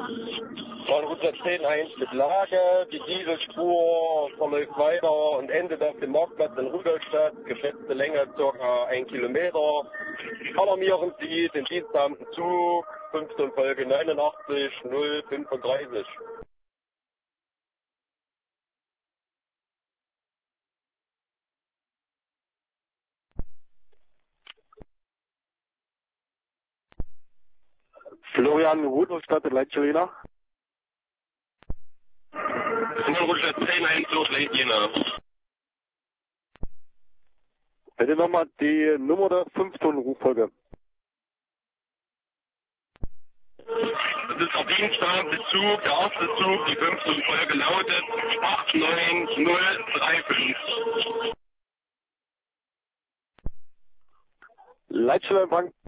Von Route 10-1 mit Lager, die Dieselspur verläuft weiter und endet auf dem Marktplatz in Rudolstadt, geschätzte Länge ca. 1 Kilometer. Alarmieren Sie den diensthabenden Zug, 15 Folge 89 035. Florian Rudolstadt in Leitschelina. Von Route 10-1 durch Leitjena. Bitte nochmal die Nummer der 5-Tonnen-Ruffolge. Das ist der diensthabende Zug, der erste Zug, die 15 Folge lautet 89035. Leitstelle Empfang.